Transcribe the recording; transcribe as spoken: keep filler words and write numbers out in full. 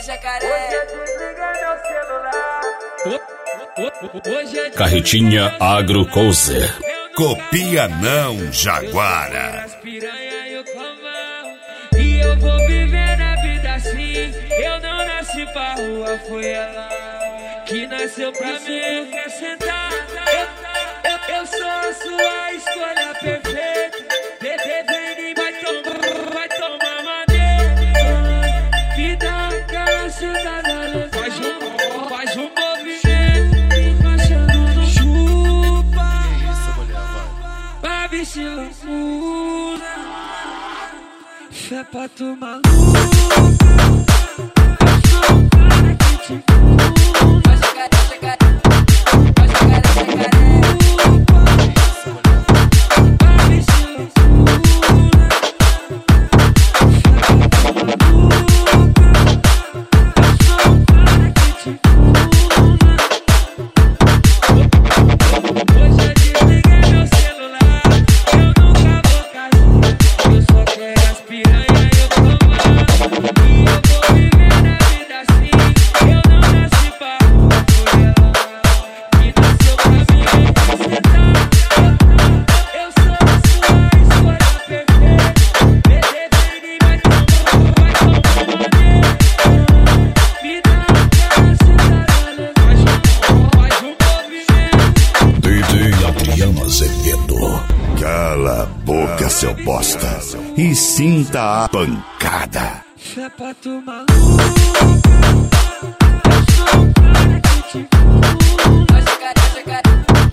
Carretinha Agro Cozer. Copia não, Jaguara. E eu vou viver na vida assim. Eu não nasci pra rua, foi ela que nasceu pra mim. Quer sentar? Eu, eu, eu sou a sua escolha perfeita. Bebê, vem e vai tomar, vai tomar maneira. Me dá aquela sentada, faz um, faz um movimento, encaixando no chupa. Pra vestir muda, fé pra tu maluca. Eu sou o cara que te muda. Vai chegar, vai chegar, vai chegar, vai chegar. Pra vestir muda, fé pra tu maluca. Eu sou o cara que te muda. Hoje eu desliguei meu celular. Eu nunca vou casar. Eu só quero as piranha e eu tomar. E eu vou viver na vida assim. Eu não nasci pra rua, foi ela que nasceu pra mim. Sentar, eu sou a sua escolha perfeita. Bebê, vem e vai tomar, vai tomar maneira. Me dá aquela sentada, faz um, faz um movimento. D J Adriano Azevedo. Cala a boca, seu bosta, e sinta a pancada. Fé pra tu maluca. Eu sou o cara que te muda. Vai chegar, vai chegar.